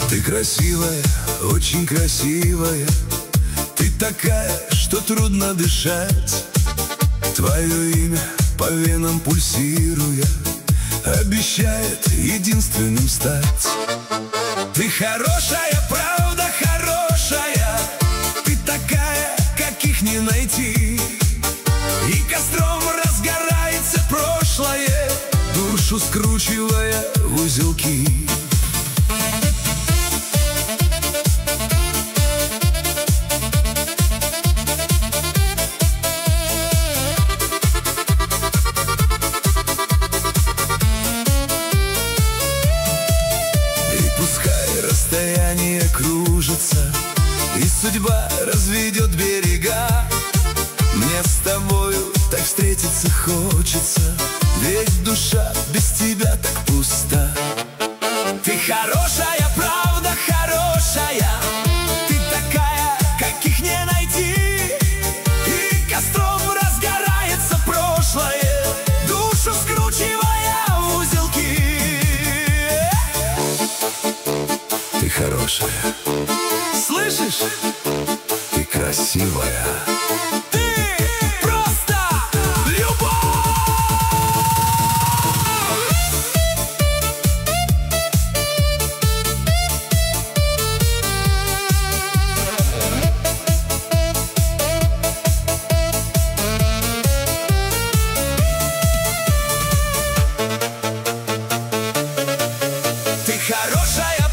Ты красивая, очень красивая. Ты такая, что трудно дышать. Твое имя по венам пульсируя обещает единственным стать. Ты хорошая, правда хорошая. Ты такая, каких не найти. И костром разгорается прошлое, душу скручивая в узелки. Расстояние кружится, и судьба разведет берега. Мне с тобою так встретиться хочется, ведь душа без тебя так пуста. Ты хорошая, правда хорошая. Ты такая, каких не найти. И костром разгорается прошлое, душу скручивая в узелки. Ты хорошая, слышишь? Ты красивая. Ты просто любовь. Ты хорошая.